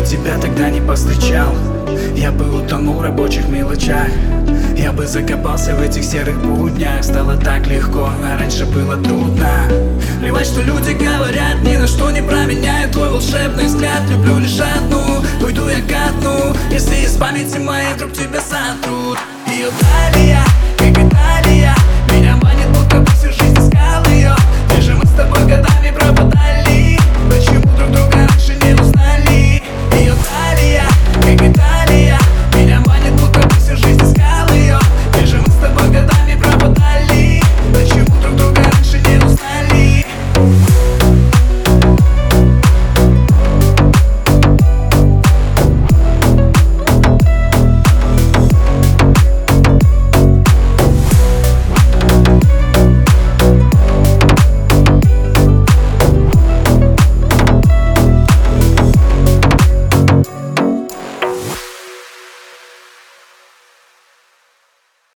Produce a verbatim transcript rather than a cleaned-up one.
тебя тогда не повстречал, я бы утонул в рабочих мелочах. Я бы закопался в этих серых буднях. Стало так легко, а раньше было трудно. Плевать, что люди говорят, ни на что не променяю твой волшебный взгляд. Люблю лишь одну, уйду я ко дну, если из памяти моей вдруг тебя сотрут. И далее